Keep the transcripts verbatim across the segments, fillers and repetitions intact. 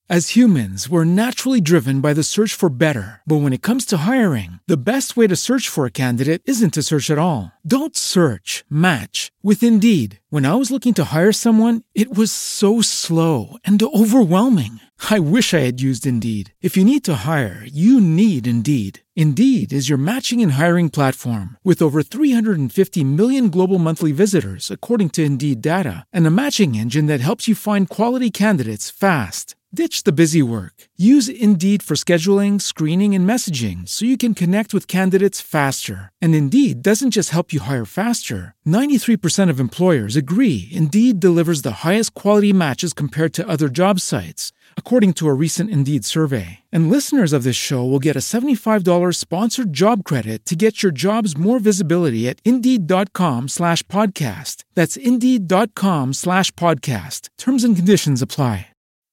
As humans, we're naturally driven by the search for better. But when it comes to hiring, the best way to search for a candidate isn't to search at all. Don't search, match with Indeed. When I was looking to hire someone, it was so slow and overwhelming. I wish I had used Indeed. If you need to hire, you need Indeed. Indeed is your matching and hiring platform with over three hundred fifty million global monthly visitors, according to Indeed data, and a matching engine that helps you find quality candidates fast. Ditch the busy work. Use Indeed for scheduling, screening, and messaging so you can connect with candidates faster. And Indeed doesn't just help you hire faster. ninety-three percent of employers agree Indeed delivers the highest quality matches compared to other job sites, according to a recent Indeed survey. And listeners of this show will get a seventy-five dollars sponsored job credit to get your jobs more visibility at Indeed.com slash podcast. That's Indeed.com slash podcast. Terms and conditions apply.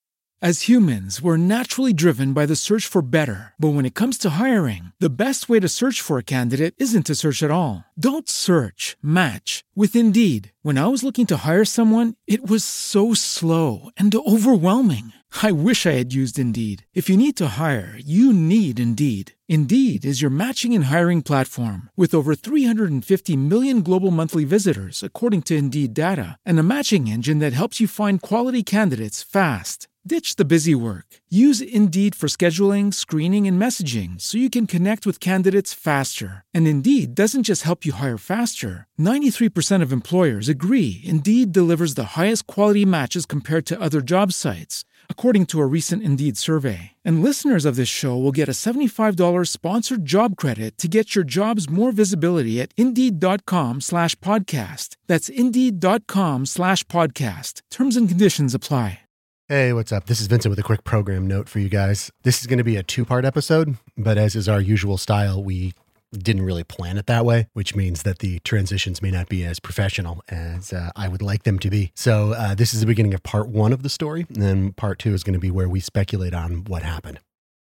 As humans, we're naturally driven by the search for better. But when it comes to hiring, the best way to search for a candidate isn't to search at all. Don't search, match with Indeed. When I was looking to hire someone, it was so slow and overwhelming. I wish I had used Indeed. If you need to hire, you need Indeed. Indeed is your matching and hiring platform with over three hundred fifty million global monthly visitors, according to Indeed data, and a matching engine that helps you find quality candidates fast. Ditch the busy work. Use Indeed for scheduling, screening, and messaging so you can connect with candidates faster. And Indeed doesn't just help you hire faster. ninety-three percent of employers agree Indeed delivers the highest quality matches compared to other job sites, according to a recent Indeed survey. And listeners of this show will get a seventy-five dollars sponsored job credit to get your jobs more visibility at Indeed.com slash podcast. That's Indeed.com slash podcast. Terms and conditions apply. Hey, what's up? This is Vincent with a quick program note for you guys. This is going to be a two-part episode, but as is our usual style, we didn't really plan it that way, which means that the transitions may not be as professional as uh, I would like them to be. So uh, this is the beginning of part one of the story, and then part two is going to be where we speculate on what happened.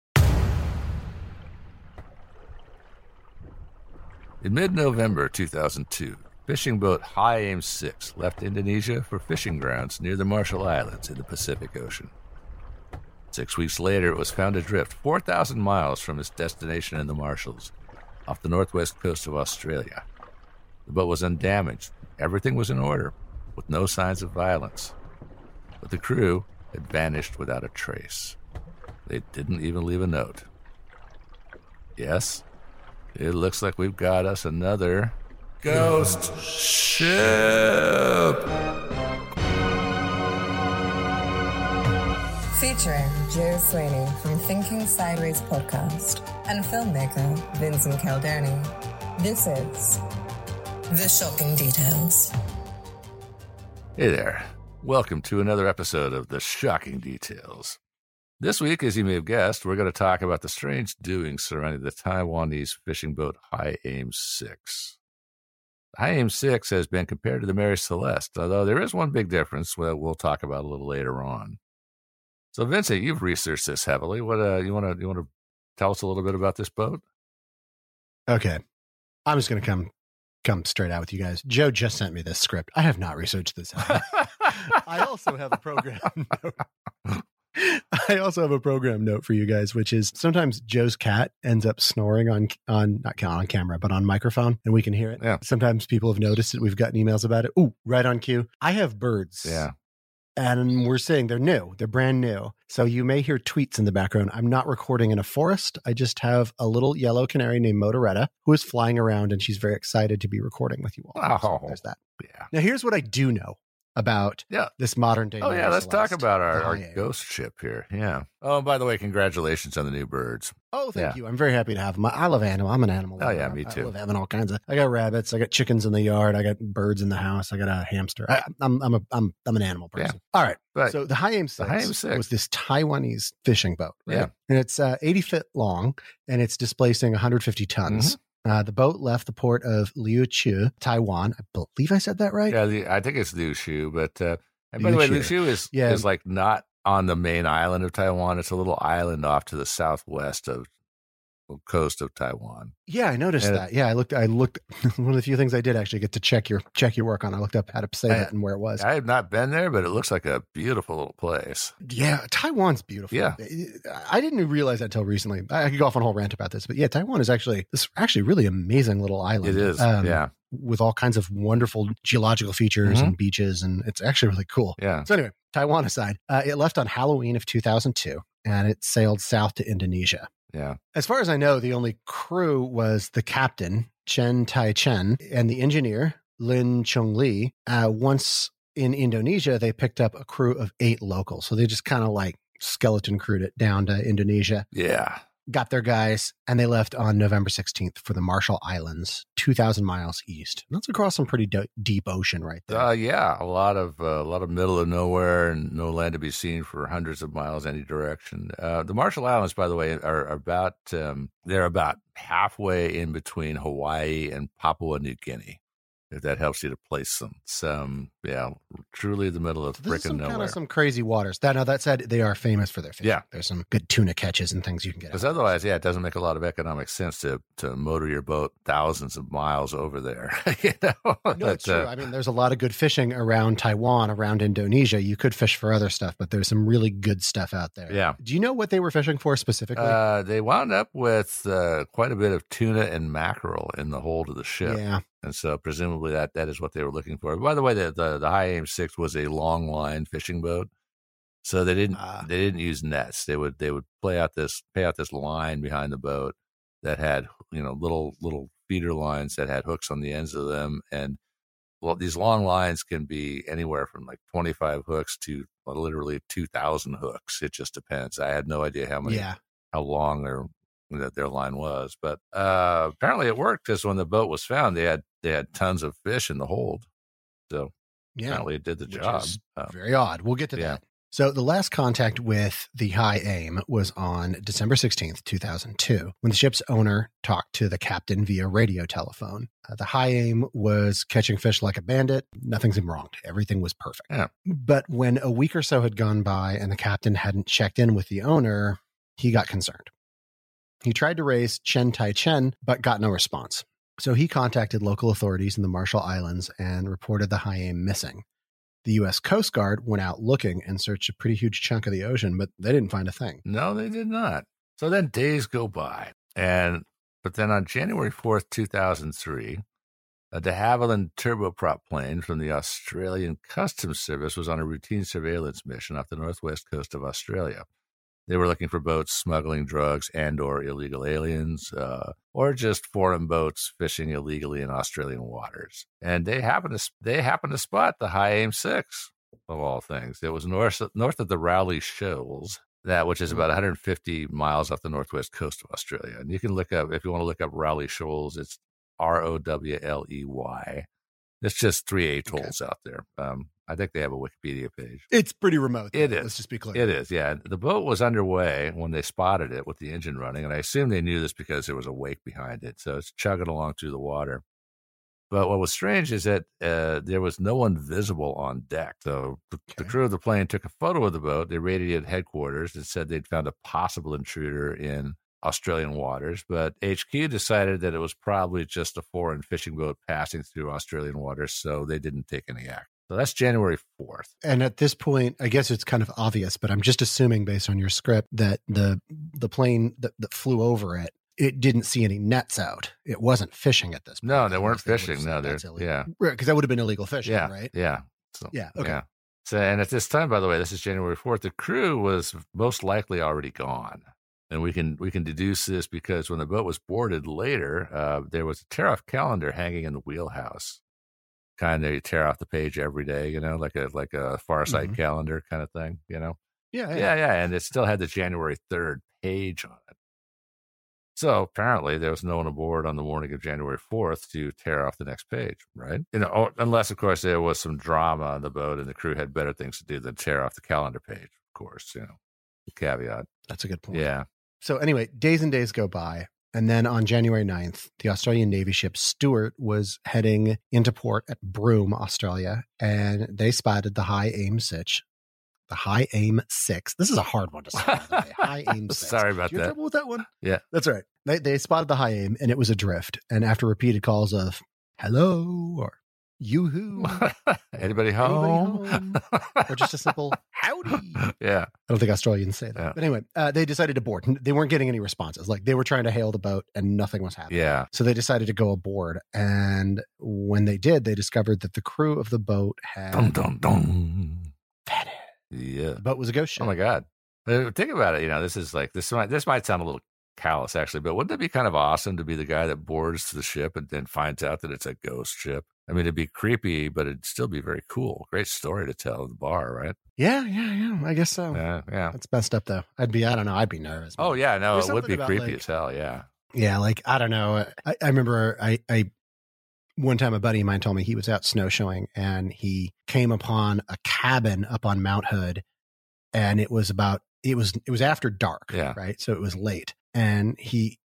In mid-November two thousand two, fishing boat High Aim six left Indonesia for fishing grounds near the Marshall Islands in the Pacific Ocean. Six weeks later, it was found adrift four thousand miles from its destination in the Marshalls, off the northwest coast of Australia. The boat was undamaged. Everything was in order, with no signs of violence. But the crew had vanished without a trace. They didn't even leave a note. Yes, it looks like we've got us another ghost ship. Featuring Joe Sweeney from Thinking Sideways podcast and filmmaker Vincent Caldoni. This is The Shocking Details. Hey there. Welcome to another episode of The Shocking Details. This week, as you may have guessed, we're going to talk about the strange doings surrounding the Taiwanese fishing boat High Aim six. High Aim six has been compared to the Mary Celeste, although there is one big difference that we'll talk about a little later on. So, Vincent, you've researched this heavily. What uh, you want to you want to tell us a little bit about this boat? Okay, I'm just going to come come straight out with you guys. Joe just sent me this script. I have not researched this heavily. I also have a program note. I also have a program note for you guys, which is sometimes Joe's cat ends up snoring on, on not on camera, but on microphone, and we can hear it. Yeah. Sometimes people have noticed it. We've gotten emails about it. Ooh, right on cue. I have birds. Yeah. And we're saying they're new. They're brand new. So you may hear tweets in the background. I'm not recording in a forest. I just have a little yellow canary named Motoretta who is flying around, and she's very excited to be recording with you all. Oh, so there's that. Yeah. Now, here's what I do know about yeah. this modern day. Oh, yeah, let's Celeste, talk about our, our High Aim. ghost ship here. Yeah. Oh, and by the way, congratulations on the new birds. Oh, thank Yeah. you. I'm very happy to have them. I love animals. I'm an animal. Oh, lover. yeah, me I too. love having all kinds of. I got rabbits. I got chickens in the yard. I got birds in the house. I got a hamster. I, I'm I'm a I'm I'm an animal person. All right. But so the High Aim six, High Aim six was this Taiwanese fishing boat, right? Yeah. And it's uh, eighty feet long, and it's displacing one hundred fifty tons. Mm-hmm. Uh, the boat left the port of Liuqiu, Taiwan. I believe I said that right. Yeah, the, I think it's Liu Shu, but uh, and by the way, Liu Liu Shu. Shu is Yeah. is like not on the main island of Taiwan. It's a little island off to the southwest of coast of Taiwan. Yeah, I noticed And that. Yeah, I looked. I looked. One of the few things I did actually get to check your check your work on. I looked up how to say I- that and where it was. I have not been there, but it looks like a beautiful little place. Yeah, Taiwan's beautiful. Yeah. I didn't realize that until recently. I could go off on a whole rant about this, but yeah, Taiwan is actually this actually really amazing little island. It is, um, yeah. with all kinds of wonderful geological features Mhm. and beaches, and it's actually really cool. Yeah. So anyway, Taiwan aside, uh, it left on Halloween of two thousand two, and it sailed south to Indonesia. Yeah. As far as I know, the only crew was the captain, Chen Tai Chen, and the engineer, Lin Chung Li. Uh, once in Indonesia, they picked up a crew of eight locals. So they just kind of like skeleton crewed it down to Indonesia, Yeah. got their guys, and they left on November sixteenth for the Marshall Islands, two thousand miles east. And that's across some pretty do- deep ocean right there. Uh, yeah, a lot of uh, a lot of middle of nowhere and no land to be seen for hundreds of miles any direction. Uh, the Marshall Islands, by the way, are, are about um, they're about halfway in between Hawaii and Papua New Guinea. If that helps you to place them, some yeah, truly the middle of So this is frickin' some kind nowhere. of some crazy waters. That, now, that said, they are famous for their fishing. Yeah. There's some good tuna catches and things you can get. Because out of otherwise, yeah, it doesn't make a lot of economic sense to to motor your boat thousands of miles over there. you know? No, it's But, uh, true. I mean, there's a lot of good fishing around Taiwan, around Indonesia. You could fish for other stuff, but there's some really good stuff out there. Yeah. Do you know what they were fishing for specifically? Uh, they wound up with uh, quite a bit of tuna and mackerel in the hold of the ship. Yeah. And so presumably that, that is what they were looking for. By the way, the, the, the High Aim six was a long line fishing boat. So they didn't Ah. they didn't use nets. They would they would play out this pay out this line behind the boat that had, you know, little little feeder lines that had hooks on the ends of them. And well, these long lines can be anywhere from like twenty-five hooks to literally two thousand hooks. It just depends. I had no idea how many Yeah. how long their that their line was, but uh, apparently it worked because when the boat was found, they had they had tons of fish in the hold. So Yeah. apparently it did the Which job. is Uh, Very odd. We'll get to Yeah. that. So the last contact with the High Aim was on December sixteenth, two thousand two, when the ship's owner talked to the captain via radio telephone. Uh, the High Aim was catching fish like a bandit. Nothing seemed wrong. Everything was perfect. Yeah. But when a week or so had gone by and the captain hadn't checked in with the owner, he got concerned. He tried to raise Chen Tai Chen, but got no response. So he contacted local authorities in the Marshall Islands and reported the High Aim missing. The U S Coast Guard went out looking and searched a pretty huge chunk of the ocean, but they didn't find a thing. no, they did not. So then days go by, and but then on January fourth, two thousand three, a de Havilland turboprop plane from the Australian Customs Service was on a routine surveillance mission off the northwest coast of Australia. They were looking for boats smuggling drugs and or illegal aliens, uh, or just foreign boats fishing illegally in Australian waters. And they happened to they happened to spot the High Aim six, of all things. It was north north of the Rowley Shoals, that which is about one hundred fifty miles off the northwest coast of Australia. And you can look up if you want to look up Rowley Shoals. It's R O W L E Y. It's just three atolls out there. Um, I think they have a Wikipedia page. It's pretty remote. It though. is. Let's just be clear. It is, yeah. The boat was underway when they spotted it with the engine running, and I assume they knew this because there was a wake behind it. So it's chugging along through the water. But what was strange is that uh, there was no one visible on deck. So the, the Okay. crew of the plane took a photo of the boat. They radioed headquarters and said they'd found a possible intruder in Australian waters. But H Q decided that it was probably just a foreign fishing boat passing through Australian waters, so they didn't take any action. So that's January fourth. And at this point, I guess it's kind of obvious, but I'm just assuming based on your script that the the plane that, that flew over it, it didn't see any nets out. It wasn't fishing at this point. No, they weren't Otherwise, fishing. would've No, said they're that's illegal. yeah. Right, because that would have been illegal fishing, Yeah, right? yeah. So, Yeah, okay. Yeah. So, and at this time, by the way, this is January fourth. The crew was most likely already gone, and we can we can deduce this because when the boat was boarded later, uh, there was a tear-off calendar hanging in the wheelhouse. Kind of tear off the page every day, you know, like a like a Far Sight Mhm. calendar kind of thing, you know. Yeah, Yeah, yeah, and it still had the January third page on it. So apparently there was no one aboard on the morning of January fourth to tear off the next page, right? You know, or- unless, of course, there was some drama on the boat and the crew had better things to do than tear off the calendar page, of course, you know, the caveat. That's a good point. Yeah. So anyway, days and days go by. And then on January ninth, the Australian Navy ship Stuart was heading into port at Broome, Australia, and they spotted the High Aim six the High Aim six. This is a hard one to say. By the way. High Aim six. Sorry about Do you have that. trouble with that one? Yeah. That's all right. They, they spotted the High Aim, and it was adrift. And after repeated calls of hello or yoo-hoo, Anybody anybody home? home? Or just a simple howdy. Yeah. I don't think Australians say that. Yeah. But anyway, uh, they decided to board. They weren't getting any responses. Like they were trying to hail the boat and nothing was happening. Yeah. So they decided to go aboard. And when they did, they discovered that the crew of the boat had Dum, dum, dum. vanished. Yeah. The boat was a ghost ship. Oh my God. Uh, Think about it. You know, this is like, this might, this might sound a little callous actually, but wouldn't it be kind of awesome to be the guy that boards the ship and then finds out that it's a ghost ship? I mean, it'd be creepy, but it'd still be very cool. Great story to tell at the bar, right? Yeah, yeah, yeah. I guess so. Yeah. Yeah. That's messed up though. I'd be, I don't know. I'd be nervous. Oh yeah. No, There's it would something be about, creepy like- as hell. Yeah. Yeah, like I don't know. I, I remember I, I one time a buddy of mine told me he was out snowshoeing and he came upon a cabin up on Mount Hood, and it was about it was it was after dark, Yeah. right? So it was late, and he,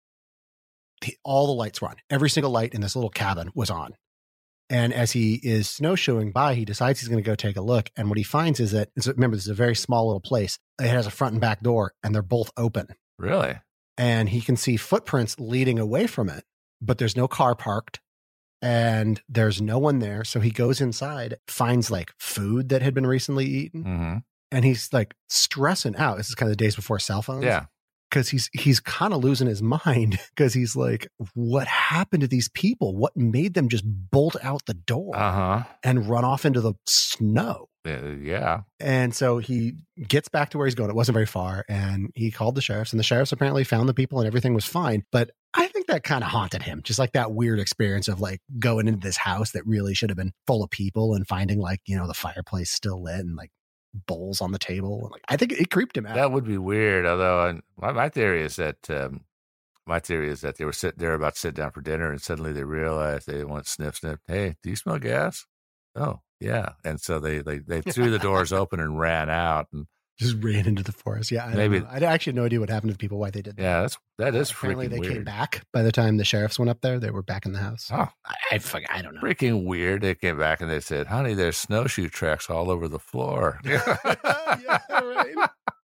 he all the lights were on. Every single light in this little cabin was on. And as he is snowshoeing by, he decides he's going to go take a look. And what he finds is that, it's, remember, this is a very small little place. It has a front and back door, and they're both open. Really? And he can see footprints leading away from it, but there's no car parked and there's no one there. So he goes inside, finds like food that had been recently eaten, Mm-hmm. and he's like stressing out. This is kind of the days before cell phones. Yeah. Because he's he's kind of losing his mind because he's like, what happened to these people? What made them just bolt out the door Uh huh. and run off into the snow? Yeah. Yeah. And so he gets back to where he's going. It wasn't very far. And he called the sheriffs, and the sheriffs apparently found the people and everything was fine. But I think that kind of haunted him, just like that weird experience of like going into this house that really should have been full of people and finding like, you know, the fireplace still lit and like bowls on the table. And like, I think it creeped him out. That would be weird. Although uh, my, my theory is that um, my theory is that they were sitting there about to sit down for dinner, and suddenly they realized they went sniff sniff. Hey, do you smell gas? Oh yeah. And so they they they threw the doors open and ran out. And Just ran into the forest. Yeah. I Maybe- Maybe I actually had no idea what happened to the people, why they did that. yeah, that's that is Apparently freaking they weird. came back by the time the sheriffs went up there. They were back in the house. Oh, I, I, fuck- I don't know. freaking weird. They came back and they said, "Honey, there's snowshoe tracks all over the floor." Yeah, right.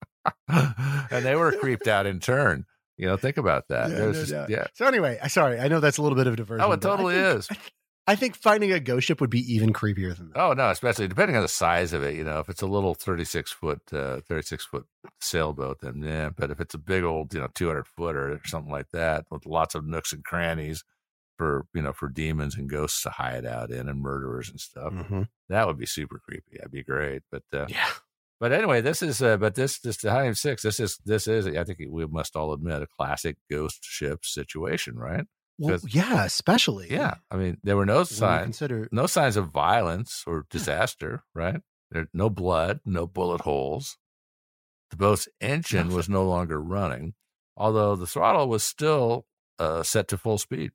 And they were creeped out in turn. You know, think about that. Yeah, There was no just- doubt. yeah. So anyway, I sorry, I know that's a little bit of a diversion. Oh, it but I totally think- is. I think finding a ghost ship would be even creepier than that. Oh no, especially depending on the size of it. You know, if it's a little thirty-six foot, uh, thirty-six foot sailboat, then yeah. But if it's a big old, you know, two hundred footer or something like that, with lots of nooks and crannies for you know for demons and ghosts to hide out in and murderers and stuff, Mhm. that would be super creepy. That'd be great. But uh, Yeah. but anyway, this is uh, but this this the High Aim six. This is this is I think we must all admit a classic ghost ship situation, right? Well, 'Cause- yeah, especially. Yeah, I mean there were no When you signs. consider No signs of violence or disaster, right? There, no blood, no bullet holes. The boat's engine was no longer running, although the throttle was still uh, set to full speed.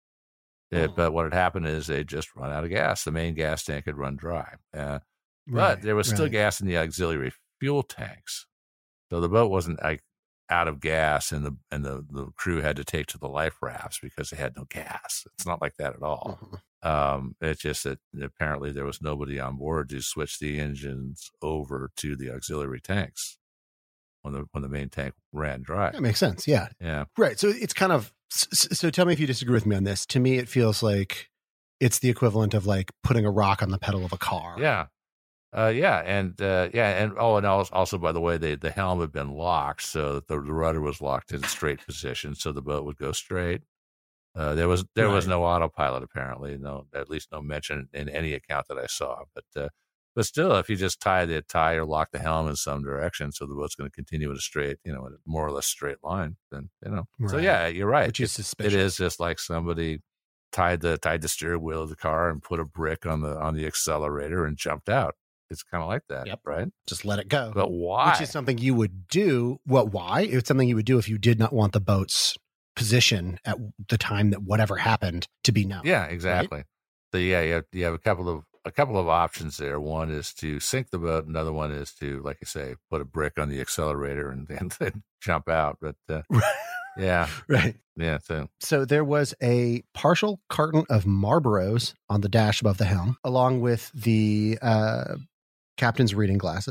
It, Oh. But what had happened is they just run out of gas. The main gas tank had run dry. Uh, but Right, there was still right. gas in the auxiliary fuel tanks. So the boat wasn't like out of gas, and the and the, the crew had to take to the life rafts because they had no gas. It's not like that at all. Mhm. Um, it's just that apparently there was nobody on board to switch the engines over to the auxiliary tanks when the when the main tank ran dry. That makes sense. Yeah. Yeah, Right. So it's kind of, s- s- so tell me if you disagree with me on this. To me, it feels like it's the equivalent of like putting a rock on the pedal of a car. yeah, uh, yeah, and uh, yeah, and oh, and also, also by the way, the the helm had been locked, so that the, the rudder was locked in straight position, so the boat would go straight. Uh, there was there was Right. no autopilot apparently, no, at least no mention in any account that I saw. But uh, but still, if you just tie the tie or lock the helm in some direction, so the boat's going to continue in a straight, you know, in a more or less straight line, then you know. So Right. yeah, you're right. Which is It- suspicious. It is just like somebody tied the tied the steering wheel of the car and put a brick on the on the accelerator and jumped out. It's kind of like that, Yep. right? Just let it go. But why? Which is something you would do. What? Why? It's something you would do if you did not want the boat's position at the time that whatever happened to be known. Yeah, exactly. So yeah, you have, you have a couple of a couple of options there. One is to sink the boat. Another one is to, like you say, put a brick on the accelerator and then, then jump out. But uh, yeah, Right. yeah. So So there was a partial carton of Marlboros on the dash above the helm, along with the uh, captain's reading glasses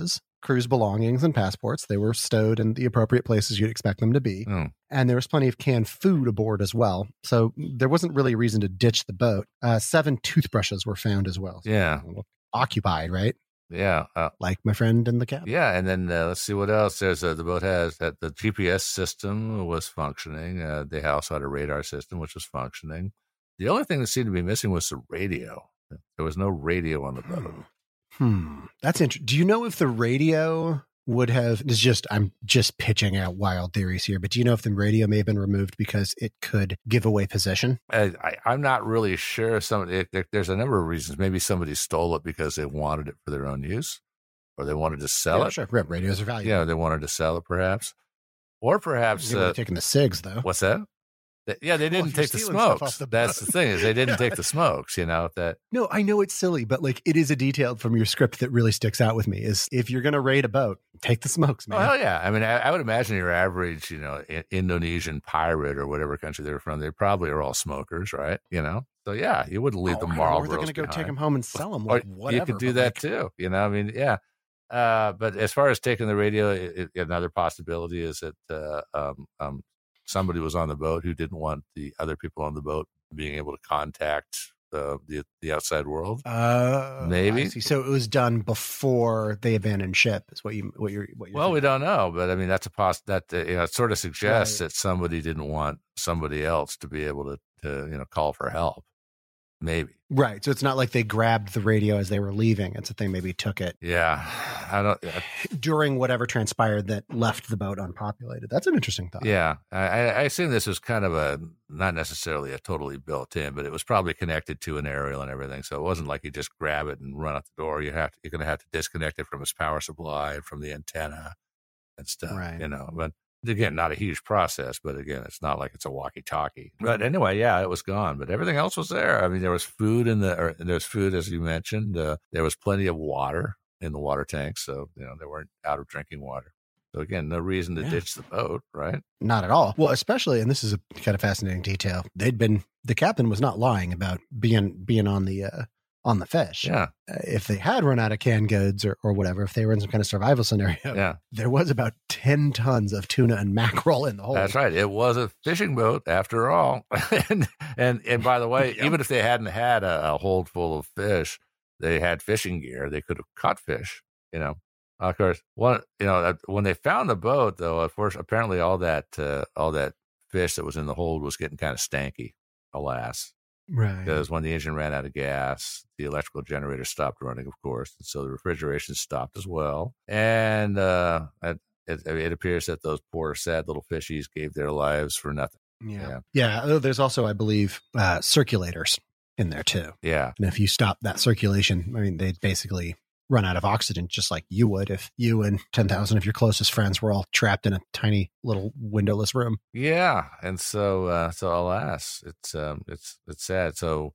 cruise belongings and passports. They were stowed in the appropriate places you'd expect them to be. Mm. And there was plenty of canned food aboard as well. So there wasn't really a reason to ditch the boat. Uh, seven toothbrushes were found as well. So Yeah. occupied, right? Yeah. Uh, Like my friend in the cabin. yeah. And then uh, let's see what else. There's uh, the boat has that the G P S system was functioning. Uh, they also had a radar system, which was functioning. The only thing that seemed to be missing was the radio. There was no radio on the boat. Hmm. That's interesting. Do you know if the radio would have, this is just, I'm just pitching out wild theories here, but do you know if the radio may have been removed because it could give away position? I, I, I'm not really sure. Some it, it, There's a number of reasons. Maybe somebody stole it because they wanted it for their own use, or they wanted to sell Yeah, it. sure. Yeah, radios are valuable. Yeah, they wanted to sell it, perhaps. Or perhaps... They were Uh, taking the cigs, though. what's that? They- Yeah, they Well, didn't if you're take the stealing stuff smokes. off the That's boat. the thing, is they didn't take the smokes, you know, that... No, I know it's silly, but like it is a detail from your script that really sticks out with me is if you're going to raid a boat, take the smokes, man. Oh, hell yeah. I mean, I, I would imagine your average, you know, I- Indonesian pirate or whatever country they're from, they probably are all smokers, right? You know? So, yeah, you wouldn't leave Oh, the I don't know, Marlborough or they're going to go behind. take them home and sell them. Or Like, whatever. you could do but, that like, too, you know? I mean, yeah. Uh, but as far as taking the radio, it, it, another possibility is that uh, um, um, somebody was on the boat who didn't want the other people on the boat being able to contact uh, the the outside world. Uh, Maybe. I see. So it was done before they abandoned ship. Is what you what you're what you're. Well, we thinking. don't know, but I mean that's a poss that uh, you know it sort of suggests Right. that somebody didn't want somebody else to be able to, to you know call for help. Maybe. Right. So it's not like they grabbed the radio as they were leaving. It's that they maybe took it Yeah, I don't. uh, during whatever transpired that left the boat unpopulated. That's an interesting thought. Yeah, I, I I assume this was kind of a not necessarily a totally built in, but it was probably connected to an aerial and everything. So it wasn't like you just grab it and run out the door. You have to, you're going to have to disconnect it from its power supply, from the antenna, and stuff. Right. You know, but again, not a huge process. But again, it's not like it's a walkie-talkie. But anyway, yeah, it was gone, but everything else was there. I mean, there was food in the or there was food as you mentioned. Uh, there was plenty of water in the water tanks, so you know they weren't out of drinking water. So again, no reason to Yeah. ditch the boat, right? Not at all. Well, especially, and this is a kind of fascinating detail. They'd been the captain was not lying about being being on the uh, on the fish. Yeah, Uh, if they had run out of canned goods or, or whatever, if they were in some kind of survival scenario, yeah. there was about ten tons of tuna and mackerel in the hold. That's right. It was a fishing boat after all. and, and and by the way, Yep. even if they hadn't had a, a hold full of fish, they had fishing gear. They could have caught fish. You know, of course. One, you know, uh, when they found the boat, though, of course, apparently all that uh, all that fish that was in the hold was getting kind of stanky. Alas, Right. because when the engine ran out of gas, the electrical generator stopped running, of course, and so the refrigeration stopped as well. And uh, it, it, it appears that those poor, sad little fishies gave their lives for nothing. Yeah. Yeah. Yeah. Oh, there's also, I believe, uh, circulators in there too. Yeah, And if you stop that circulation, I mean, they'd basically run out of oxygen just like you would if you and ten thousand of your closest friends were all trapped in a tiny little windowless room. yeah, and so, uh, so alas, it's um, it's it's sad. So,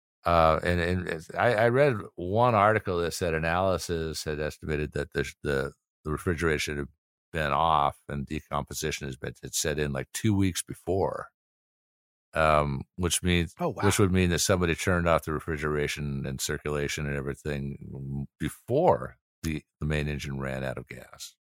uh, and and it's, I, I read one article that said analysis had estimated that the the, the refrigeration had been off and decomposition has been had set in like two weeks before. Um, which means, Oh, wow. which would mean that somebody turned off the refrigeration and circulation and everything before the the main engine ran out of gas.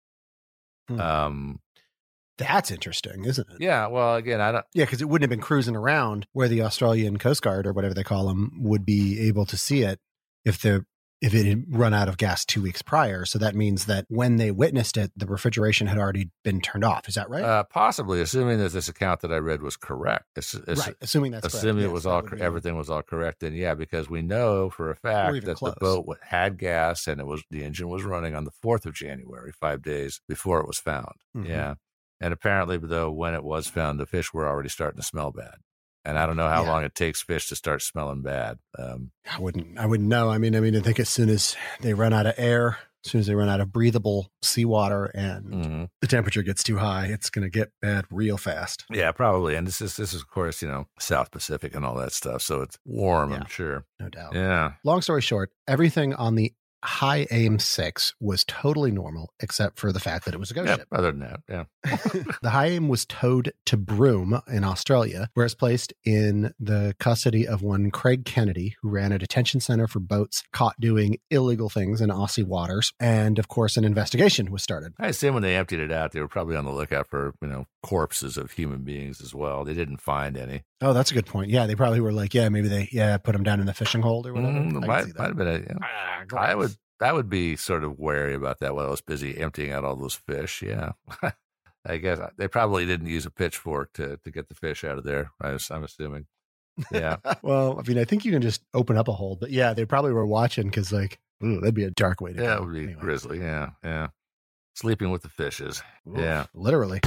Hmm. Um, That's interesting, isn't it? yeah. Well, again, I don't. Yeah, because it wouldn't have been cruising around where the Australian Coast Guard or whatever they call them would be able to see it if the if it had run out of gas two weeks prior. So that means that when they witnessed it, the refrigeration had already been turned off. Is that right? Uh, possibly, assuming that this account that I read was correct. Ass- ass- right. Assuming that's assuming correct. it was Yes, all that cor- would be- everything was all correct, then yeah, because we know for a fact even that close. the boat wa- had gas and it was the engine was running on the fourth of January, five days before it was found. Mhm. Yeah, and apparently, though, when it was found, the fish were already starting to smell bad. And I don't know how Yeah. long it takes fish to start smelling bad. Um, I wouldn't. I wouldn't know. I mean, I mean, I think as soon as they run out of air, as soon as they run out of breathable seawater, and mhm. the temperature gets too high, it's going to get bad real fast. Yeah, probably. And this is this is of course, you know, South Pacific and all that stuff, so it's warm. Yeah. I'm sure. No doubt. Yeah. Long story short, everything on the High Aim six was totally normal, except for the fact that it was a ghost Yep, ship. other than that, yeah. The High Aim was towed to Broome in Australia, where it's placed in the custody of one Craig Kennedy, who ran a detention center for boats caught doing illegal things in Aussie waters. And of course, an investigation was started. I assume when they emptied it out, they were probably on the lookout for, you know, corpses of human beings as well. They didn't find any. Oh, that's a good point. Yeah, they probably were like, yeah, maybe they, yeah, put them down in the fishing hold or whatever. Mm, I can might, see that. might have been a, yeah. Ah, I would, I would be sort of wary about that while I was busy emptying out all those fish. Yeah. I guess they probably didn't use a pitchfork to, to get the fish out of there. I was, I'm assuming. Yeah. Well, I mean, I think you can just open up a hole, but yeah, they probably were watching because, like, ooh, that'd be a dark way to Yeah, go. it would be Anyway. grisly. Yeah. Yeah. Sleeping with the fishes. Oof, Yeah. literally.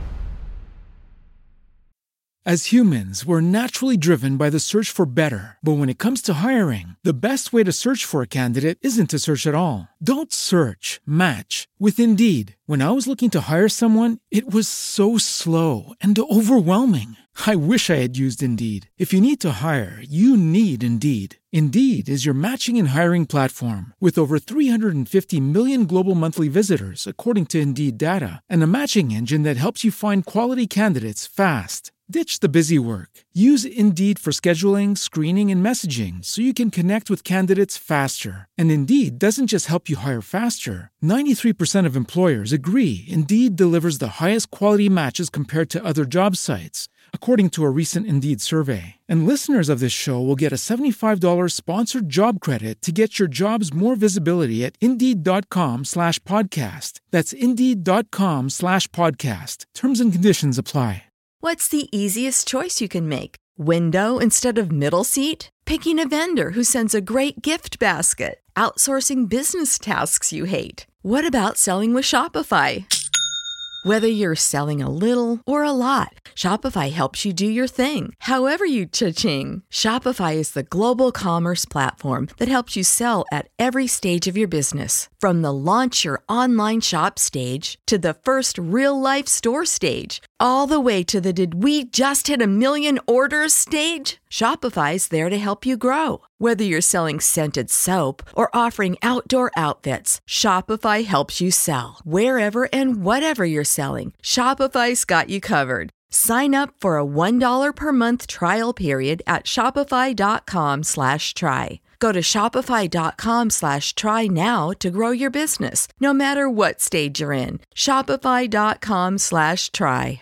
As humans, we're naturally driven by the search for better. But when it comes to hiring, the best way to search for a candidate isn't to search at all. Don't search, match with Indeed. When I was looking to hire someone, it was so slow and overwhelming. I wish I had used Indeed. If you need to hire, you need Indeed. Indeed is your matching and hiring platform with over three hundred fifty million global monthly visitors, according to Indeed data, and a matching engine that helps you find quality candidates fast. Ditch the busy work. Use Indeed for scheduling, screening, and messaging so you can connect with candidates faster. And Indeed doesn't just help you hire faster. ninety-three percent of employers agree Indeed delivers the highest quality matches compared to other job sites, according to a recent Indeed survey. And listeners of this show will get a seventy-five dollars sponsored job credit to get your jobs more visibility at Indeed.com slash podcast. That's Indeed.com slash podcast. Terms and conditions apply. What's the easiest choice you can make? Window instead of middle seat? Picking a vendor who sends a great gift basket? Outsourcing business tasks you hate? What about selling with Shopify? Whether you're selling a little or a lot, Shopify helps you do your thing, however you cha-ching. Shopify is the global commerce platform that helps you sell at every stage of your business. From the launch your online shop stage to the first real-life store stage, all the way to the did we just hit a million orders stage. Shopify's there to help you grow. Whether you're selling scented soap or offering outdoor outfits, Shopify helps you sell. Wherever and whatever you're selling, Shopify's got you covered. Sign up for a one dollar per month trial period at shopify.com slash try. Go to shopify.com slash try now to grow your business, no matter what stage you're in. Shopify.com slash try.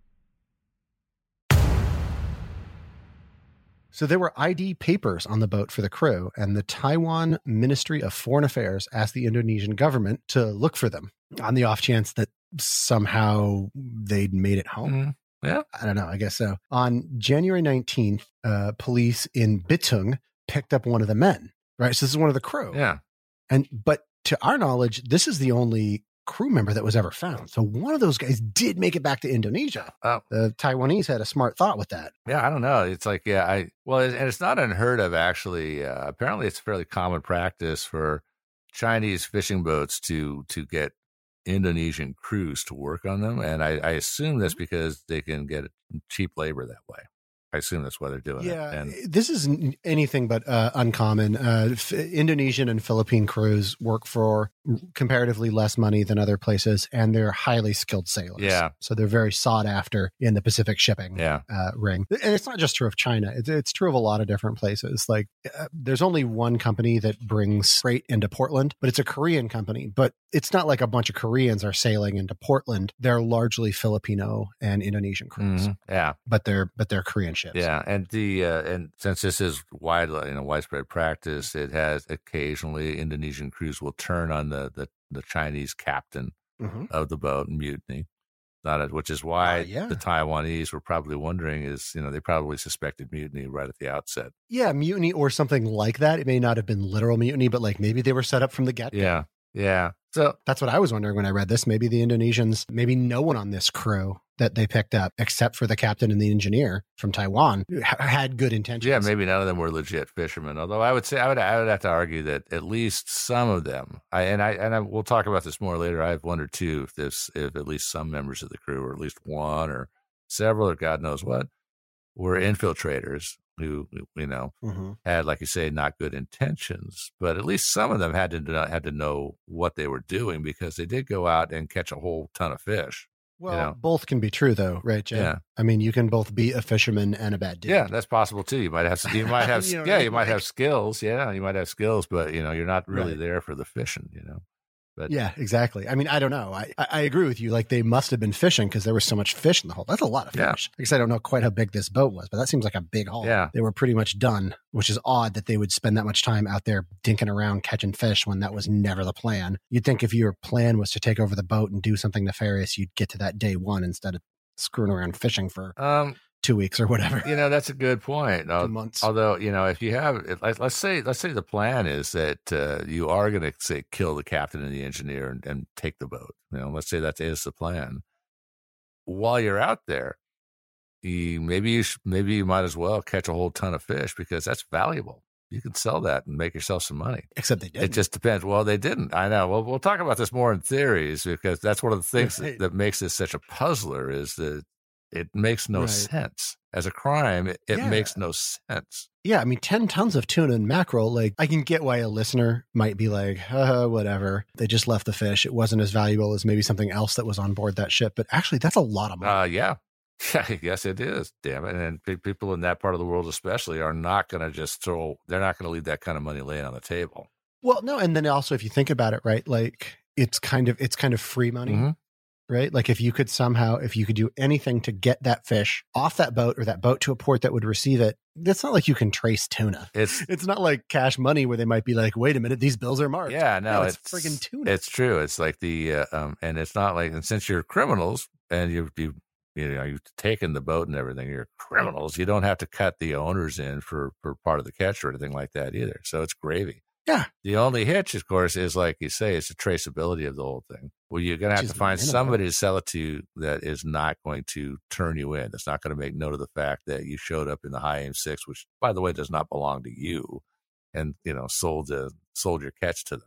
So there were I D papers on the boat for the crew, and the Taiwan Ministry of Foreign Affairs asked the Indonesian government to look for them on the off chance that somehow they'd made it home. Mm, yeah. I don't know. I guess so. On January nineteenth, uh, police in Bitung picked up one of the men, right? So this is one of the crew. Yeah. And, but to our knowledge, this is the only crew member that was ever found. So one of those guys did make it back to Indonesia. Oh. The Taiwanese had a smart thought with that. Yeah, I don't know. It's like, yeah, I, well, and it's not unheard of, actually. Uh, apparently, it's fairly common practice for Chinese fishing boats to to get Indonesian crews to work on them. And I, I assume that's because they can get cheap labor that way. I assume that's why they're doing Yeah, it. And this is anything but uh, uncommon. Uh, F- Indonesian and Philippine crews work for comparatively less money than other places, and they're highly skilled sailors. Yeah. So they're very sought after in the Pacific shipping yeah, uh, ring. And it's not just true of China. It's, it's true of a lot of different places. Like uh, there's only one company that brings freight into Portland, but it's a Korean company. But it's not like a bunch of Koreans are sailing into Portland. They're largely Filipino and Indonesian crews, mhm, yeah. but they're but they're Korean ships. Yeah, and the uh, and since this is widely, you know, widespread practice, it has occasionally Indonesian crews will turn on the the, the Chinese captain Mhm. of the boat and mutiny. Not a, which is why Uh, yeah. the Taiwanese were probably wondering is, you know, they probably suspected mutiny right at the outset. Yeah, mutiny or something like that. It may not have been literal mutiny, but like maybe they were set up from the get-go. Yeah, yeah. So That's what I was wondering when I read this. Maybe the Indonesians, maybe no one on this crew that they picked up, except for the captain and the engineer from Taiwan, ha- had good intentions. yeah, maybe none of them were legit fishermen. Although I would say I would I would have to argue that at least some of them. I and I and I, we'll talk about this more later. I have wondered too if this if at least some members of the crew, or at least one or several, or God knows what, were infiltrators who, you know, Mm-hmm. had, like you say, not good intentions, but at least some of them had to know, had to know what they were doing, because they did go out and catch a whole ton of fish. Well, You know? both can be true, though, right, Jay? Yeah. I mean, you can both be a fisherman and a bad dude. Yeah, that's possible too. You might have, you might have, You know what yeah, I mean? you might have skills. Yeah, you might have skills, but you know, you're not really Right. there for the fishing. You know, but Yeah, exactly. I mean, I don't know. I, I I agree with you. Like, they must have been fishing because there was so much fish in the hole. That's a lot of Yeah. fish. I guess I don't know quite how big this boat was, but that seems like a big haul. Yeah. They were pretty much done, which is odd that they would spend that much time out there dinking around catching fish when that was never the plan. You'd think if your plan was to take over the boat and do something nefarious, you'd get to that day one instead of screwing around fishing for um, two weeks or whatever. you know, that's a good point. Two Al- months. Although, you know, if you have, let- let's say, let's say the plan is that uh, you are going to say kill the captain and the engineer and, and take the boat. You know, let's say that is the plan. While you're out there, you maybe you sh- maybe you might as well catch a whole ton of fish, because that's valuable. You can sell that and make yourself some money. Except they didn't. It just depends. Well, they didn't. I know. Well, we'll talk about this more in theories, because that's one of the things Right. that, that makes this such a puzzler, is that it makes no Right. sense. As a crime, it, it Yeah. makes no sense. Yeah, I mean, ten tons of tuna and mackerel, like, I can get why a listener might be like, uh, whatever. They just left the fish. It wasn't as valuable as maybe something else that was on board that ship. But actually, that's a lot of money. Uh, yeah. Yes, it is. Damn it. And pe- people in that part of the world especially are not going to just throw, they're not going to leave that kind of money laying on the table. Well, no, and then also, if you think about it, right, like, it's kind of, it's kind of free money. Mhm. Right? Like, if you could somehow, if you could do anything to get that fish off that boat or that boat to a port that would receive it, it's not like you can trace tuna. It's, It's not like Cash Money where they might be like, wait a minute, these bills are marked. yeah, no, it's, it's friggin' tuna. It's true. It's like the, uh, um, and it's not like, and since you're criminals and you, you, you know, you've taken the boat and everything, you're criminals. You don't have to cut the owners in for, for part of the catch or anything like that either. So it's gravy. Yeah. The only hitch, of course, is like you say, it's the traceability of the whole thing. Well, you're going to have Which to is find minimal. somebody to sell it to that is not going to turn you in. That's not going to make note of the fact that you showed up in the high aim six, which, by the way, does not belong to you, and, you know, sold the, sold your catch to them.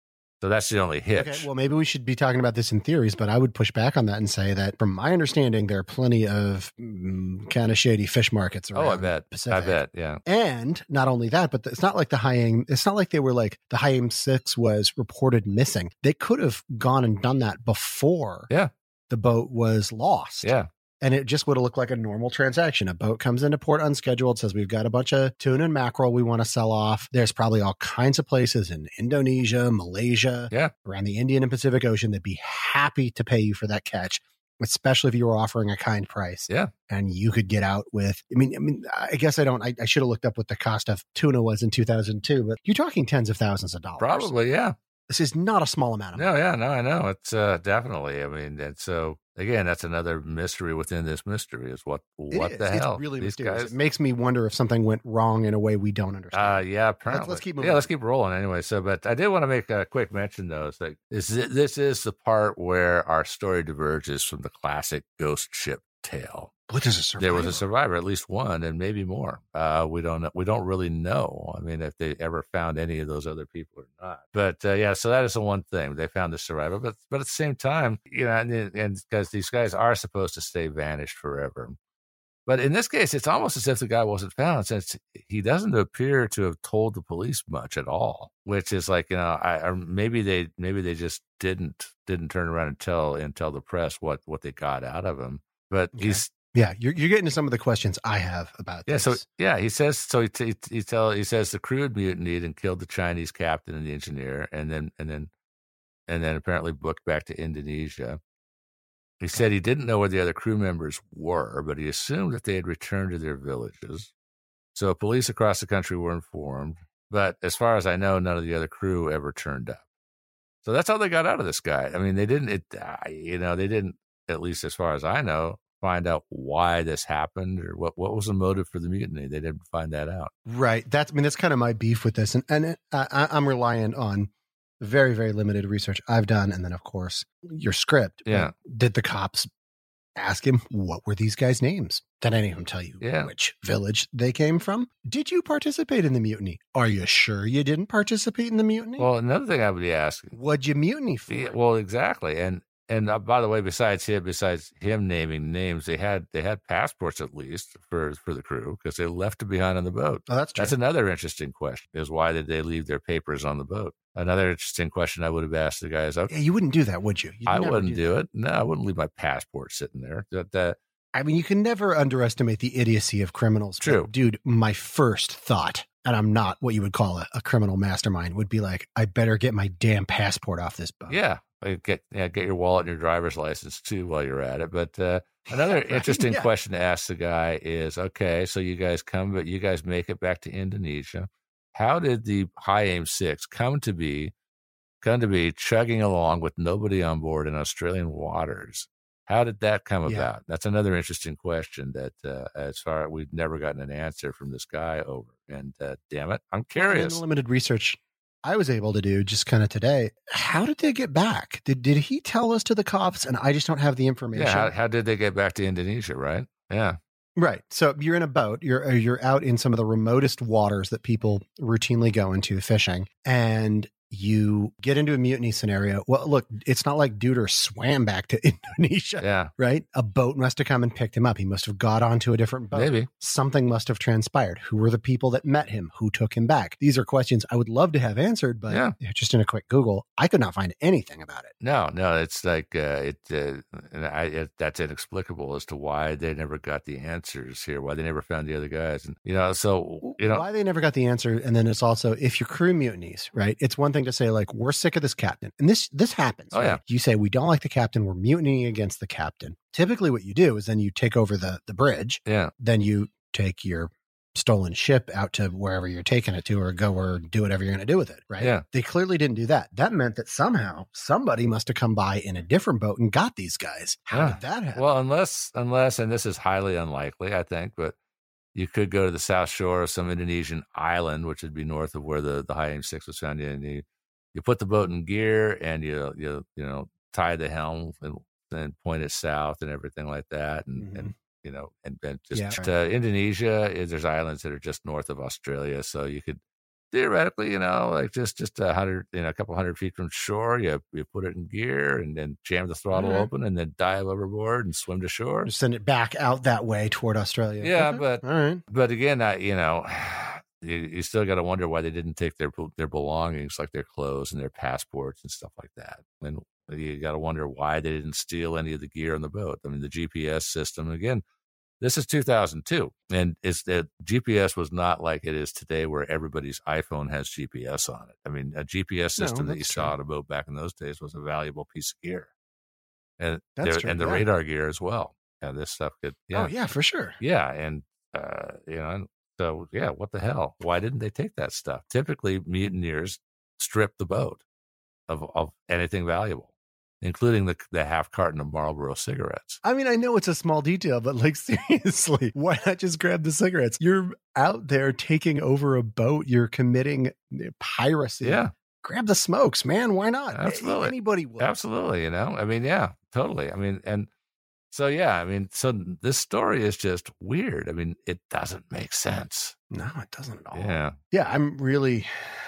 So that's the only hitch. Okay, well, maybe we should be talking about this in theories, but I would push back on that and say that, from my understanding, there are plenty of mm, kind of shady fish markets around oh, I bet. Pacific. I bet. Yeah. And not only that, but it's not like the high aim, it's not like they were like the high aim six was reported missing. They could have gone and done that before Yeah. the boat was lost. Yeah. And it just would have looked like a normal transaction. A boat comes into port unscheduled, says, we've got a bunch of tuna and mackerel we want to sell off. There's probably all kinds of places in Indonesia, Malaysia, Yeah. around the Indian and Pacific Ocean that'd be happy to pay you for that catch, especially if you were offering a kind price. Yeah. And you could get out with, I mean, I mean, I guess I don't, I, I should have looked up what the cost of tuna was in two thousand two, but you're talking tens of thousands of dollars. Probably. Yeah. This is not a small amount of money. No, yeah, no, I know. It's uh, definitely. I mean, and so again, that's another mystery within this mystery is what It what is. the hell It's really these mysterious. guys. It makes me wonder if something went wrong in a way we don't understand. Uh, yeah, apparently. let's keep moving. Yeah, let's keep rolling anyway. So, but I did want to make a quick mention though. Is that is it, this is the part where our story diverges from the classic ghost ship tale. But there's a survivor. There was a survivor, at least one, and maybe more. Uh, we don't know. We don't really know. I mean, if they ever found any of those other people or not. But uh, yeah, so that is the one thing they found the survivor. But but at the same time, you know, and because these guys are supposed to stay vanished forever. But in this case, it's almost as if the guy wasn't found, since he doesn't appear to have told the police much at all. Which is like, you know, I, or maybe they maybe they just didn't didn't turn around and tell and tell the press what what they got out of him. But Okay. he's. Yeah, you're, you're getting to some of the questions I have about Yeah, this. so yeah, he says so. He he, he tell he says the crew had mutinied and killed the Chinese captain and the engineer, and then and then and then apparently booked back to Indonesia. He said he didn't know where the other crew members were, but he assumed that they had returned to their villages. So police across the country were informed, but as far as I know, none of the other crew ever turned up. So that's all they got out of this guy. I mean, they didn't. It, uh, you know, they didn't. At least as far as I know, find out why this happened or what, what was the motive for the mutiny. They didn't find that out. Right. That's, I mean, that's kind of my beef with this. And, and it, I, I'm reliant on very, very limited research I've done. And then, of course, your script. Yeah. But did the cops ask him, what were these guys' names? Did any of them tell you Yeah. which village they came from? Did you participate in the mutiny? Are you sure you didn't participate in the mutiny? Well, another thing I would be asking. What'd you mutiny for? Yeah, well, exactly. And and uh, by the way, besides him, besides him naming names, they had they had passports at least for for the crew because they left it behind on the boat. Oh, that's true. That's another interesting question: is why did they leave their papers on the boat? Another interesting question I would have asked the guys. Okay, yeah, you wouldn't do that, would you? You'd I never wouldn't do, that. it. No, I wouldn't leave my passport sitting there. That that. I mean, you can never underestimate the idiocy of criminals. True. But, dude, my first thought, and I'm not what you would call a, a criminal mastermind, would be like, I better get my damn passport off this boat. Yeah. Get yeah, get your wallet and your driver's license too while you're at it. But uh, another Right, interesting yeah. question to ask the guy is: okay, so you guys come, but you guys make it back to Indonesia. How did the High Aim six come to be, come to be chugging along with nobody on board in Australian waters? How did that come Yeah. about? That's another interesting question that, uh, as far as we've never gotten an answer from this guy over. And uh, damn it, I'm And in curious. the limited research I was able to do just kind of today, how did they get back? Did did he tell us to the cops and I just don't have the information? Yeah, how, how did they get back to Indonesia? Right? Yeah. Right. So you're in a boat, you're you're out in some of the remotest waters that people routinely go into fishing, and you get into a mutiny scenario. Well, look, it's not like Duder swam back to Indonesia, Yeah. right? A boat must have come and picked him up. He must have got onto a different boat. Maybe. Something must have transpired. Who were the people that met him? Who took him back? These are questions I would love to have answered, but Yeah. just in a quick Google, I could not find anything about it. No, no, it's like uh, it, uh, and I, it. That's inexplicable as to why they never got the answers here. Why they never found the other guys, and you know, so you know, Why they never got the answer. And then it's also, if your crew mutinies, right? It's one thing to say like, we're sick of this captain. And this, this happens. Oh, right? yeah. You say, we don't like the captain. We're mutinying against the captain. Typically what you do is then you take over the, the bridge. yeah, Then you take your stolen ship out to wherever you're taking it to, or go or do whatever you're going to do with it. Right. Yeah. They clearly didn't do that. That meant that somehow somebody must have come by in a different boat and got these guys. How Yeah. did that happen? Well, unless, unless, and this is highly unlikely, I think, but you could go to the south shore of some Indonesian island, which would be north of where the, the High Aim six was found. And you, you put the boat in gear and you, you, you know, tie the helm and then point it south and everything like that. And, Mhm. and you know, and then just Yeah. uh, Indonesia is, there's islands that are just north of Australia. So you could theoretically, you know, like just, just a hundred, you know, a couple hundred feet from shore, you, you put it in gear and then jam the throttle All right. open and then dive overboard and swim to shore. Just send it back out that way toward Australia. Yeah, Okay. but all right. but again, I, you know, you, you still got to wonder why they didn't take their their belongings, like their clothes and their passports and stuff like that. And you got to wonder why they didn't steal any of the gear on the boat. I mean, the G P S system. Again, this is two thousand two, and it's the G P S was not like it is today, where everybody's iPhone has G P S on it. I mean, a G P S No, system that you that's saw true. on a boat back in those days was a valuable piece of gear, and That's there- true, and the yeah. radar gear as well. Yeah, this stuff could. Yeah, Oh, yeah, for sure. yeah, and uh, you know, and so yeah, what the hell? Why didn't they take that stuff? Typically, mutineers strip the boat of of anything valuable, including the the half carton of Marlboro cigarettes. I mean, I know it's a small detail, but like, seriously, why not just grab the cigarettes? You're out there taking over a boat. You're committing piracy. Yeah, Grab the smokes, man. Why not? Absolutely. Anybody would. absolutely. You know, I mean, yeah, totally. I mean, and so yeah, I mean, so this story is just weird. I mean, it doesn't make sense. No, it doesn't at all. Yeah, Yeah, I'm really,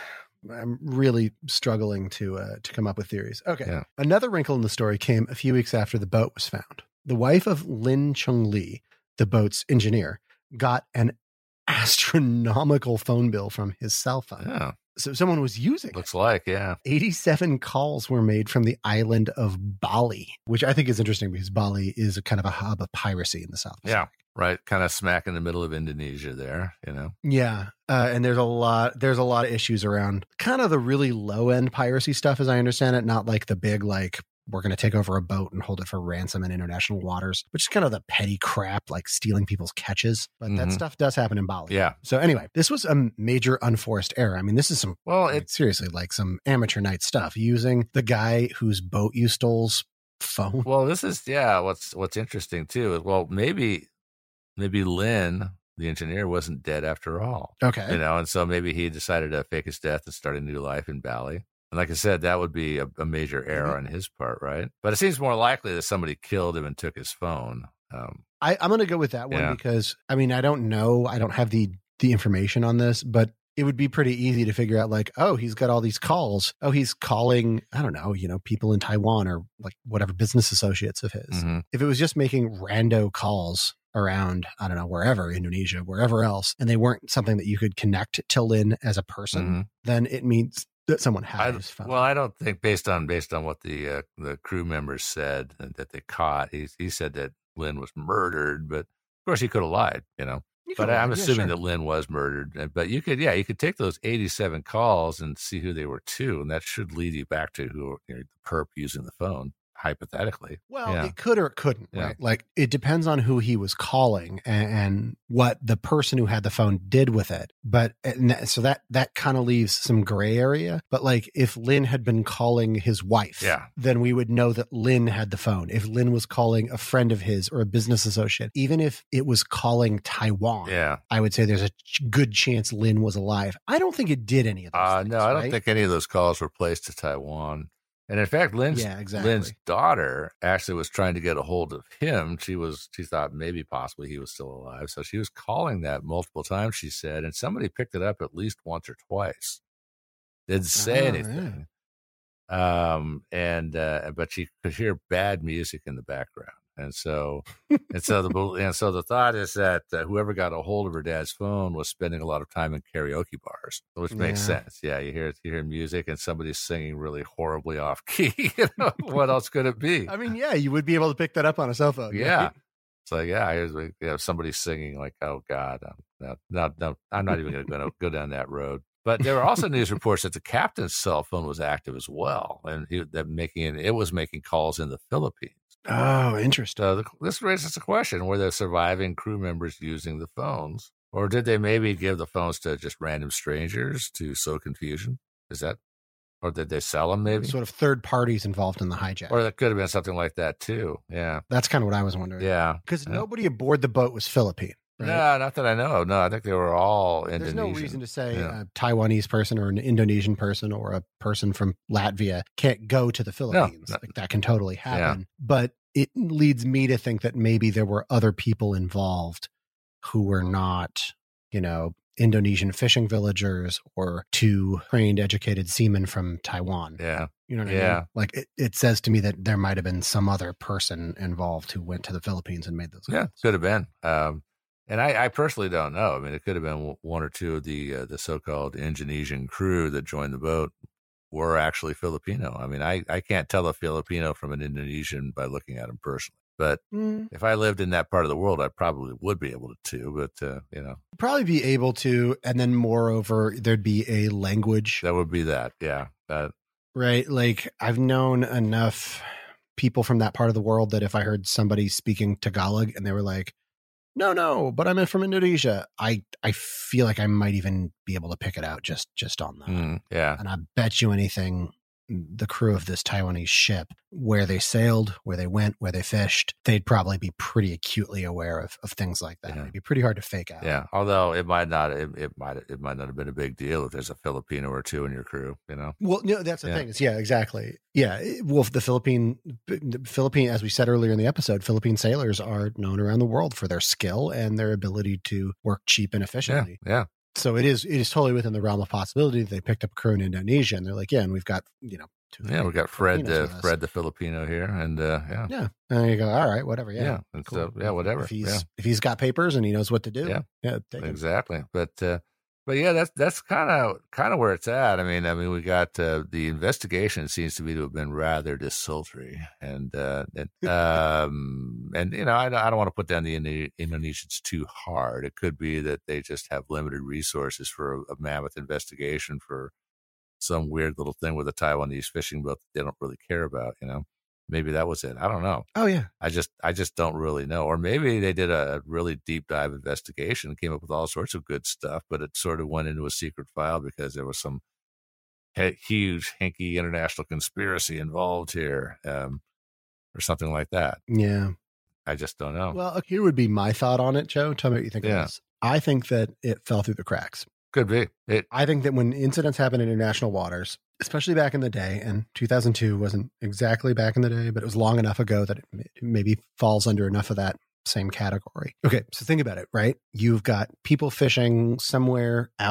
I'm really struggling to uh, to come up with theories. Okay, Yeah. another wrinkle in the story came a few weeks after the boat was found. The wife of Lin Chung Lee, the boat's engineer, got an astronomical phone bill from his cell phone. yeah. So someone was using it. Looks like yeah, eighty-seven calls were made from the island of Bali, which I think is interesting because Bali is a kind of a hub of piracy in the South yeah. Pacific. Right, kind of smack in the middle of Indonesia there. You know, Yeah. Uh, and there's a lot, there's a lot of issues around kind of the really low end piracy stuff, as I understand it. Not like the big, like, we're going to take over a boat and hold it for ransom in international waters, which is kind of the petty crap, like stealing people's catches. But that Mhm. stuff does happen in Bali. yeah. So anyway, this was a major unforced error. I mean, this is some, Well, like, it seriously, like some amateur night stuff, using the guy whose boat you stole's phone. well, this is yeah. What's what's interesting too is well, maybe maybe Lynn, the engineer, wasn't dead after all. Okay. You know, and so maybe he decided to fake his death and start a new life in Bali. And like I said, that would be a, a major error on his part, right? But it seems more likely that somebody killed him and took his phone. Um, I, I'm going to go with that one Yeah. because, I mean, I don't know. I don't have the the information on this, but it would be pretty easy to figure out like, oh, he's got all these calls. Oh, he's calling, I don't know, you know, people in Taiwan or like whatever business associates of his. Mm-hmm. If it was just making rando calls around, I don't know, wherever, Indonesia, wherever else, and they weren't something that you could connect to Lin as a person, Mm-hmm. then it means that someone had I, his phone. well, I don't think based on based on what the uh, the crew members said that they caught, he he said that Lin was murdered, but of course he could have lied, you know. You But could- I'm yeah, assuming sure. that Lin was murdered. But you could, yeah, you could take those eighty-seven calls and see who they were to, and that should lead you back to who you know, the perp using the phone, hypothetically. Well, yeah. it could or it couldn't, Yeah. right? Like it depends on who he was calling and, and what the person who had the phone did with it. But and that- so that that kind of leaves some gray area. But like if Lin had been calling his wife, Yeah. then we would know that Lin had the phone. If Lin was calling a friend of his or a business associate, even if it was calling Taiwan, Yeah. I would say there's a ch- good chance Lin was alive. I don't think it did any of those Uh, things, no, I don't right? think any of those calls were placed to Taiwan. And in fact, Lynn's, Yeah, exactly. Lynn's daughter actually was trying to get a hold of him. She was, she thought maybe possibly he was still alive. So she was calling that multiple times, she said, and somebody picked it up at least once or twice. Didn't say Oh, anything. Um, and, uh, but she could hear bad music in the background. And so, and so the, and so the thought is that uh, whoever got a hold of her dad's phone was spending a lot of time in karaoke bars, which makes Yeah. sense. Yeah. You hear, you hear music and somebody's singing really horribly off key. You know, what else could it be? I mean, yeah, you would be able to pick that up on a cell phone. Yeah. right? It's like, yeah, here's like, yeah, somebody's singing like, oh God, um, no, no, no, I'm not even going to go down that road. But there were also news reports that the captain's cell phone was active as well, and he, that making it was making calls in the Philippines. Oh, interesting. So the, this raises a question: were the surviving crew members using the phones, or did they maybe give the phones to just random strangers to sow confusion? Is that, or did they sell them maybe? Sort of third parties involved in the hijack. Or that could have been something like that too. Yeah, That's kind of what I was wondering. yeah. Because Yeah. nobody aboard the boat was Philippine. Right? No, not that I know. No, I think they were all There's Indonesian. no reason to say Yeah. a Taiwanese person or an Indonesian person or a person from Latvia can't go to the Philippines. no. Like that can totally happen. But it leads me to think that maybe there were other people involved who were not, you know, Indonesian fishing villagers or two trained, educated seamen from Taiwan. Yeah, You know what I Yeah. mean? Like it, it says to me that there might have been some other person involved who went to the Philippines and made those. yeah, calls. could have been. Um, and I, I personally don't know. I mean, it could have been one or two of the uh, the so-called Indonesian crew that joined the boat were actually Filipino. I mean, I, I can't tell a Filipino from an Indonesian by looking at them personally. But Mm, if I lived in that part of the world, I probably would be able to. But uh, you know, probably be able to, and then moreover, there'd be a language, that would be that. Yeah, that. right? Like I've known enough people from that part of the world that if I heard somebody speaking Tagalog and they were like, "No, no, but I'm from Indonesia," I I feel like I might even be able to pick it out just just on that. Mm, yeah, And I bet you anything, the crew of this Taiwanese ship, where they sailed, where they went, where they fished, they'd probably be pretty acutely aware of, of things like that. Yeah. It'd be pretty hard to fake out. yeah. Although it might not, it, it might, it might not have been a big deal if there's a Filipino or two in your crew. You know. Well, no, that's the Yeah. thing. Is yeah, exactly. Yeah. it- Well, the Philippine, the Philippine, as we said earlier in the episode, Philippine sailors are known around the world for their skill and their ability to work cheap and Yeah, efficiently. yeah. So it is, it is totally within the realm of possibility that they picked up a crew in Indonesia and they're like, yeah, and we've got, you know, two, Yeah, we three got Fred, Filipinos uh, with us. Fred the Filipino here, and uh, yeah, Yeah. And you go, all right, whatever. Yeah. yeah, and so yeah, whatever. If he's, yeah, if he's got papers and he knows what to do. Yeah. Yeah. Take him. exactly. But uh, but yeah, that's that's kind of kind of where it's at. I mean, I mean, we got uh, the investigation seems to be to have been rather desultory, and uh, and um, and you know, I, don't- I don't want to put down the Indo- Indonesians too hard. It could be that they just have limited resources for a, a mammoth investigation for some weird little thing with a Taiwanese fishing boat that they don't really care about. You know, maybe that was it. I don't know. Oh, yeah. I just, I just don't really know. Or maybe they did a really deep dive investigation and came up with all sorts of good stuff, but it sort of went into a secret file because there was some he- huge, hinky international conspiracy involved here, um, or something like that. Yeah. I just don't know. Well, here would be my thought on it, Joe. Tell me what you think Yeah. of this. I think that it fell through the cracks. Could be it. I think that when incidents happen in international waters, especially back in the day, and two thousand two wasn't exactly back in the day, but it was long enough ago that it may- maybe falls under enough of that same category. Okay, so think about it, right? You've got people fishing somewhere out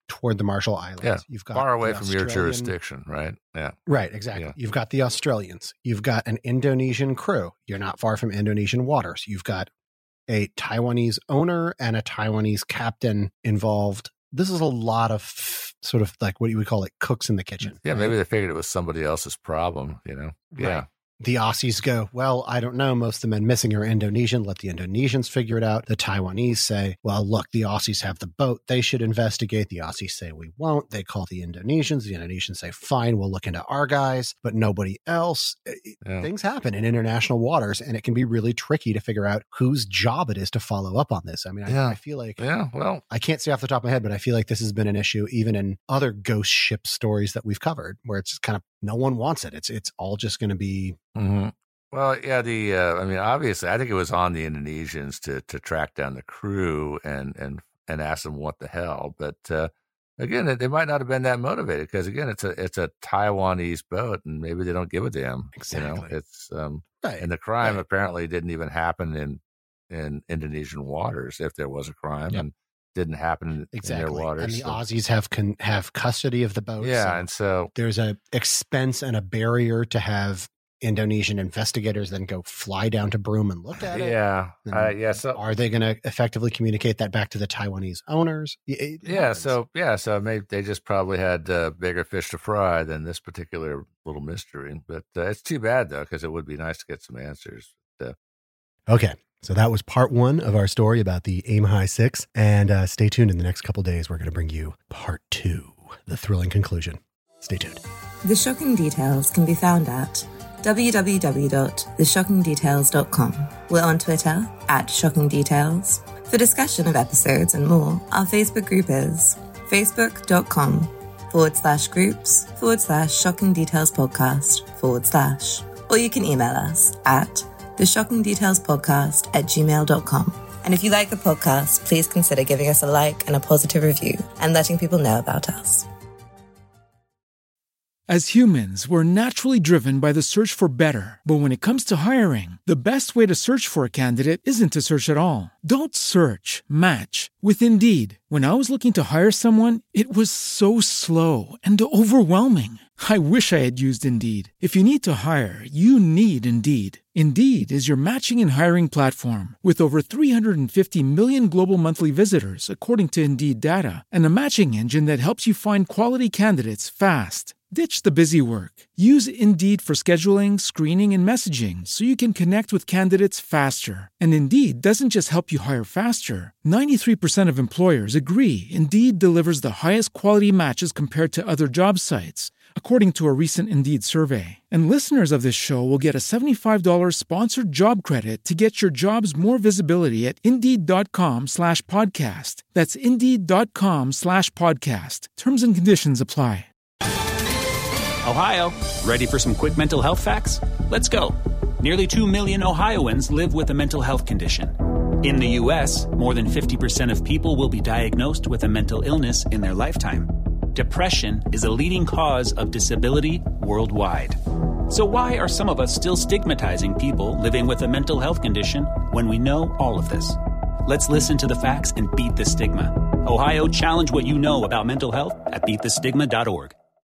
toward the Marshall Islands. Yeah, You've got far away the from your Australian- jurisdiction, right? Yeah. Right, exactly. Yeah. You've got the Australians. You've got an Indonesian crew. You're not far from Indonesian waters. You've got a Taiwanese owner and a Taiwanese captain involved. This is a lot of f- sort of like what you would call it cooks in the kitchen. Yeah, right? maybe they figured it was somebody else's problem, you know? Yeah. Right. The Aussies go, well, I don't know. Most of the men missing are Indonesian. Let the Indonesians figure it out. The Taiwanese say, well, look, the Aussies have the boat. They should investigate. The Aussies say, we won't. They call the Indonesians. The Indonesians say, fine, we'll look into our guys, but nobody else. Yeah. Things happen in international waters, and it can be really tricky to figure out whose job it is to follow up on this. I mean, I, Yeah. I feel like, Yeah, well, I can't say off the top of my head, but I feel like this has been an issue even in other ghost ship stories that we've covered, where it's kind of no one wants it. It's it's all just going to be hmm well, yeah, the, uh, I mean, obviously, I think it was on the Indonesians to, to track down the crew and, and, and ask them what the hell. But, uh, again, they might not have been that motivated because, again, it's a, it's a Taiwanese boat and maybe they don't give a damn. You know, Exactly. it's, um, right. and the crime right. apparently didn't even happen in, in Indonesian waters if there was a crime Yep. and didn't happen in, Exactly. in their waters. And the so- Aussies have con- have custody of the boat. yeah. so And so, there's a expense and a barrier to have Indonesian investigators then go fly down to Broome and look at it. yeah, And uh, yeah. So, Are they going to effectively communicate that back to the Taiwanese owners? It- it yeah, happens. so yeah, so maybe they just probably had uh, bigger fish to fry than this particular little mystery. But uh, it's too bad though, because it would be nice to get some answers. Uh, Okay. So that was part one of our story about the Aim High Six. And uh, stay tuned in the next couple days. We're going to bring you part two, the thrilling conclusion. Stay tuned. The Shocking Details can be found at w w w dot the shocking details dot com. We're on Twitter at Shocking Details. For discussion of episodes and more, our Facebook group is facebook.com forward slash groups forward slash Shocking Details Podcast forward slash. Or you can email us at the shocking details podcast at gmail dot com. And if you like the podcast, please consider giving us a like and a positive review and letting people know about us. As humans, we're naturally driven by the search for better. But when it comes to hiring, the best way to search for a candidate isn't to search at all. Don't search, match with Indeed. When I was looking to hire someone, it was so slow and overwhelming. I wish I had used Indeed. If you need to hire, you need Indeed. Indeed is your matching and hiring platform with over three hundred fifty million global monthly visitors, according to Indeed data, and a matching engine that helps you find quality candidates fast. Ditch the busy work. Use Indeed for scheduling, screening, and messaging so you can connect with candidates faster. And Indeed doesn't just help you hire faster. ninety-three percent of employers agree Indeed delivers the highest quality matches compared to other job sites, according to a recent Indeed survey. And listeners of this show will get a seventy-five dollars sponsored job credit to get your jobs more visibility at Indeed.com slash podcast. That's Indeed.com slash podcast. Terms and conditions apply. Ohio, ready for some quick mental health facts? Let's go. Nearly two million Ohioans live with a mental health condition. In the U S, more than fifty percent of people will be diagnosed with a mental illness in their lifetime. Depression is a leading cause of disability worldwide. So why are some of us still stigmatizing people living with a mental health condition when we know all of this? Let's listen to the facts and beat the stigma. Ohio, challenge what you know about mental health at beat the stigma dot org.